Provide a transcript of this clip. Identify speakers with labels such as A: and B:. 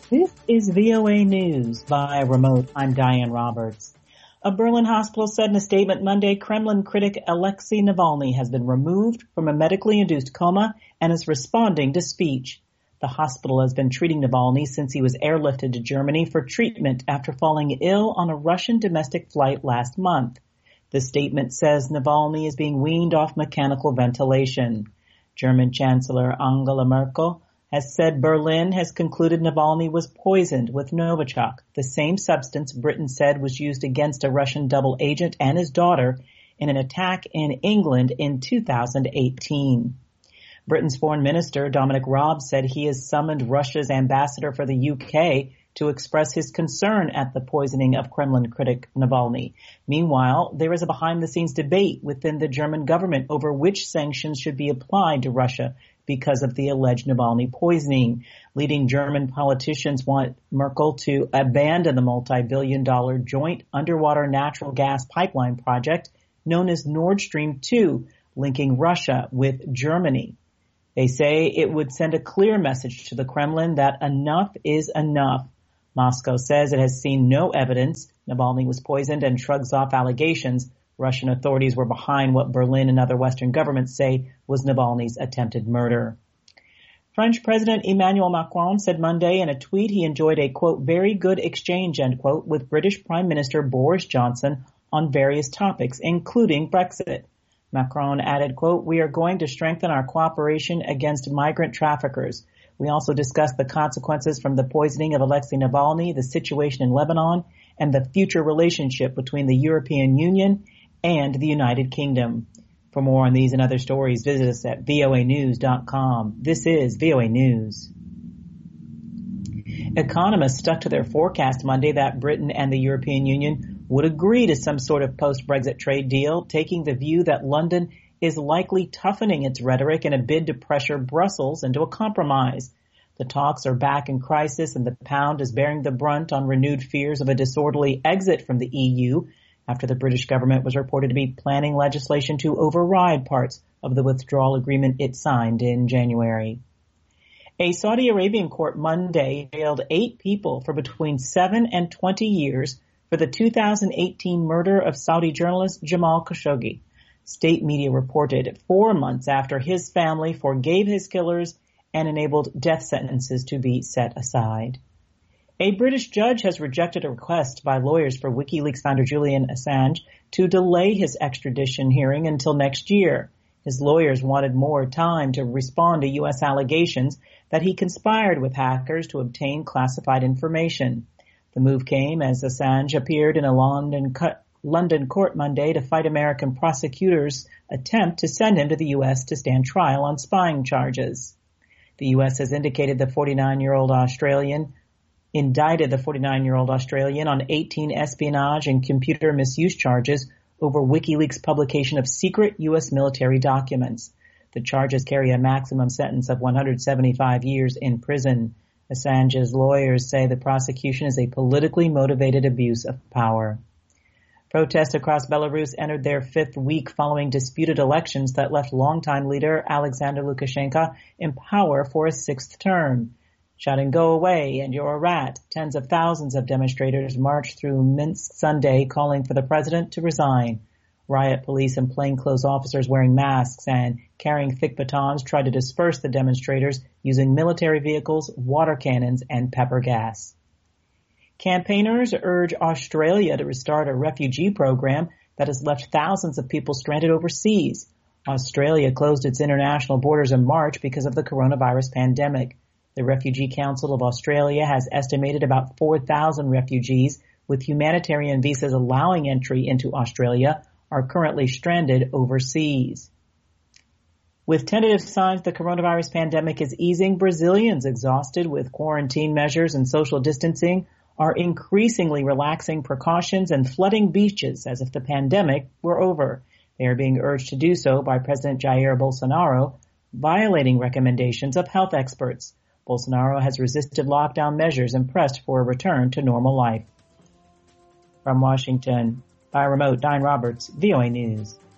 A: This is VOA News via remote. I'm Diane Roberts. A Berlin hospital said in a statement Monday, Kremlin critic Alexei Navalny has been removed from a medically induced coma and is responding to speech. The hospital has been treating Navalny since he was airlifted to Germany for treatment after falling ill on a Russian domestic flight last month. The statement says Navalny is being weaned off mechanical ventilation. German Chancellor Angela Merkel has said Berlin has concluded Navalny was poisoned with Novichok, the same substance Britain said was used against a Russian double agent and his daughter in an attack in England in 2018. Britain's Foreign Minister Dominic Raab said he has summoned Russia's ambassador for the UK to express his concern at the poisoning of Kremlin critic Navalny. Meanwhile, there is a behind-the-scenes debate within the German government over which sanctions should be applied to Russia because of the alleged Navalny poisoning. Leading German politicians want Merkel to abandon the multi-billion-dollar joint underwater natural gas pipeline project known as Nord Stream 2, linking Russia with Germany. They say it would send a clear message to the Kremlin that enough is enough. Moscow says it has seen no evidence Navalny was poisoned and shrugs off allegations Russian authorities were behind what Berlin and other Western governments say was Navalny's attempted murder. French President Emmanuel Macron said Monday in a tweet he enjoyed a, quote, very good exchange, end quote, with British Prime Minister Boris Johnson on various topics, including Brexit. Macron added, quote, we are going to strengthen our cooperation against migrant traffickers. We also discussed the consequences from the poisoning of Alexei Navalny, the situation in Lebanon, and the future relationship between the European Union and the United Kingdom. For more on these and other stories, visit us at voanews.com. This is VOA News. Economists stuck to their forecast Monday that Britain and the European Union would agree to some sort of post-Brexit trade deal, taking the view that London is likely toughening its rhetoric in a bid to pressure Brussels into a compromise. The talks are back in crisis and the pound is bearing the brunt on renewed fears of a disorderly exit from the EU after the British government was reported to be planning legislation to override parts of the withdrawal agreement it signed in January. A Saudi Arabian court Monday jailed 8 people for between 7 and 20 years for the 2018 murder of Saudi journalist Jamal Khashoggi. State media reported 4 months after his family forgave his killers and enabled death sentences to be set aside. A British judge has rejected a request by lawyers for WikiLeaks founder Julian Assange to delay his extradition hearing until next year. His lawyers wanted more time to respond to U.S. allegations that he conspired with hackers to obtain classified information. The move came as Assange appeared in a London court Monday to fight American prosecutors' attempt to send him to the U.S. to stand trial on spying charges. The U.S. has indicted the 49-year-old Australian on 18 espionage and computer misuse charges over WikiLeaks publication of secret U.S. military documents. The charges carry a maximum sentence of 175 years in prison. Assange's lawyers say the prosecution is a politically motivated abuse of power. Protests across Belarus entered their 5th week following disputed elections that left longtime leader Alexander Lukashenko in power for a 6th term. Shouting, "Go away, and you're a rat," tens of thousands of demonstrators marched through Minsk Sunday calling for the president to resign. Riot police and plainclothes officers wearing masks and carrying thick batons tried to disperse the demonstrators using military vehicles, water cannons, and pepper gas. Campaigners urge Australia to restart a refugee program that has left thousands of people stranded overseas. Australia closed its international borders in March because of the coronavirus pandemic. The Refugee Council of Australia has estimated about 4,000 refugees with humanitarian visas allowing entry into Australia are currently stranded overseas. With tentative signs the coronavirus pandemic is easing, Brazilians exhausted with quarantine measures and social distancing are increasingly relaxing precautions and flooding beaches as if the pandemic were over. They are being urged to do so by President Jair Bolsonaro, violating recommendations of health experts. Bolsonaro has resisted lockdown measures and pressed for a return to normal life. From Washington, by remote, Diane Roberts, VOA News.